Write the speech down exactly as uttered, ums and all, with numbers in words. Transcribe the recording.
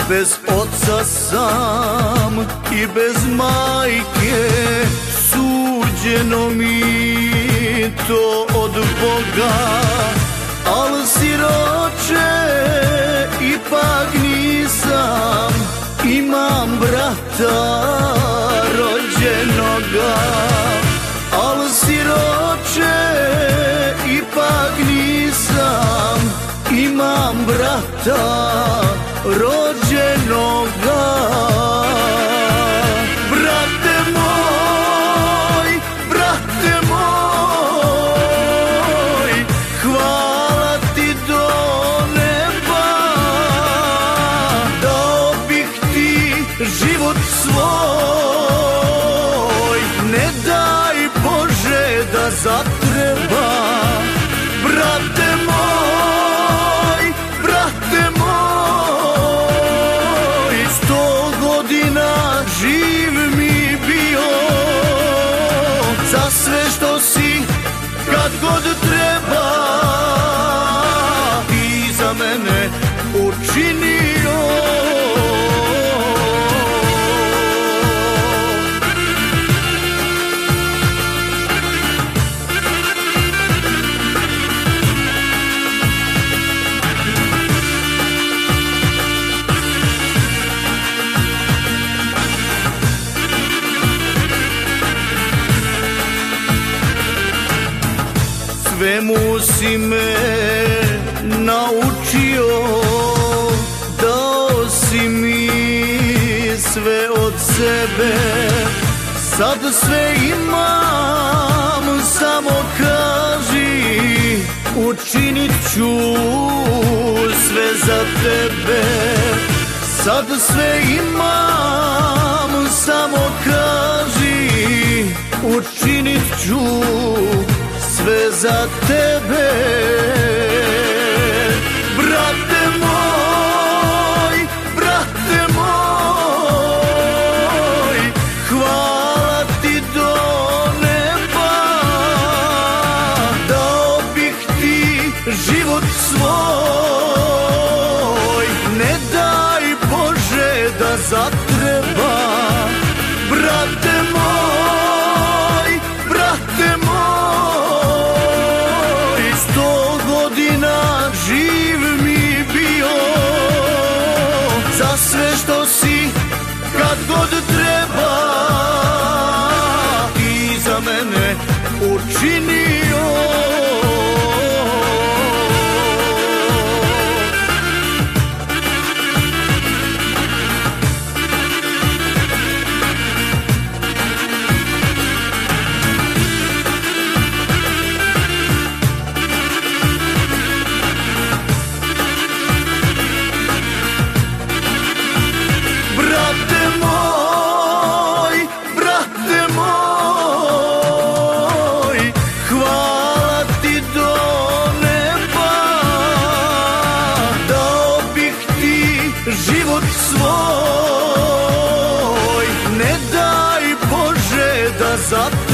Bez oca sam i bez majke, suđeno mi to od Boga. Al siroče ipak nisam, imam brata rođenoga. Al siroče ipak nisam, imam brata rođenoga. Brate moj, brate moj, hvala ti do neba. Dao bih ti život svoj, ne daj Bože da zatreba. Brate moj, brate moj, sto godina živ mi bio, za sve što si kad god treba ti za mene učinio. Svemu si me naučio, dao si mi sve od sebe. Sad sve imam, samo kaži, učinit ću sve za tebe. Sad sve imam, samo kaži, učinit ću sve za tebe. Brate moj, brate moj, hvala ti do neba. Dao bih ti život svoj, ne daj Bože da zatreba. Brate moj, brate moj, sto godina živ mi bio, za sve što si kad god treba ti za mene učinio. Život svoj, ne daj Bože da zatreba.